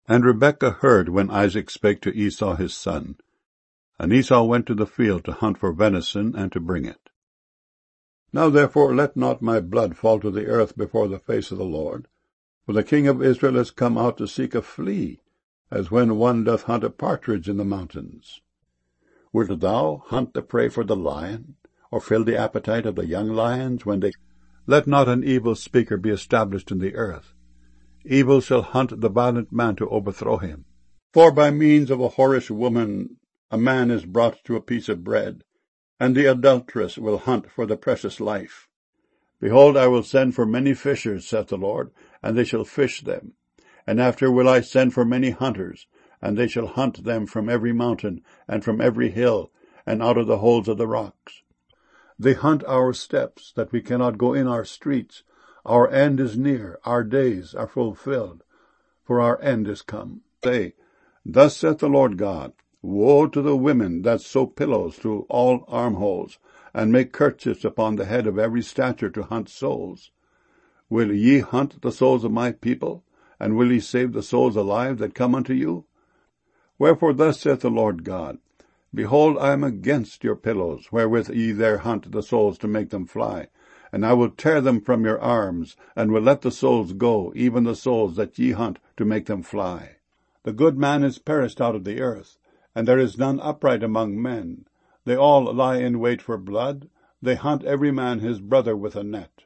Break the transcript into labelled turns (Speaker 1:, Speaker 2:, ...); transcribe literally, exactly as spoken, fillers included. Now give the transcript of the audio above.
Speaker 1: And Rebekah heard when Isaac spake to Esau his son. And Esau went to the field to hunt for venison, and to bring it. Now therefore let not my blood fall to the earth before the face of the Lord, for the king of Israel is come out to seek a flea, as when one doth hunt a partridge in the mountains. Wilt thou hunt the prey for the lion, or fill the appetite of the young lions when they... Let not an evil speaker be established in the earth. Evil shall hunt the violent man to overthrow him. For by means of a whorish woman a man is brought to a piece of bread, and the adulteress will hunt for the precious life. Behold, I will send for many fishers, saith the Lord, and they shall fish them. And after will I send for many hunters, and they shall hunt them from every mountain, and from every hill, and out of the holes of the rocks. They hunt our steps, that we cannot go in our streets. Our end is near, our days are fulfilled, for our end is come. Say, Thus saith the Lord God, Woe to the women that sew pillows through all armholes, and make kerchiefs upon the head of every stature to hunt souls. Will ye hunt the souls of my people, and will ye save the souls alive that come unto you? Wherefore thus saith the Lord God, Behold, I am against your pillows, wherewith ye there hunt the souls to make them fly, and I will tear them from your arms, and will let the souls go, even the souls that ye hunt to make them fly. The good man is perished out of the earth, and there is none upright among men. They all lie in wait for blood, they hunt every man his brother with a net.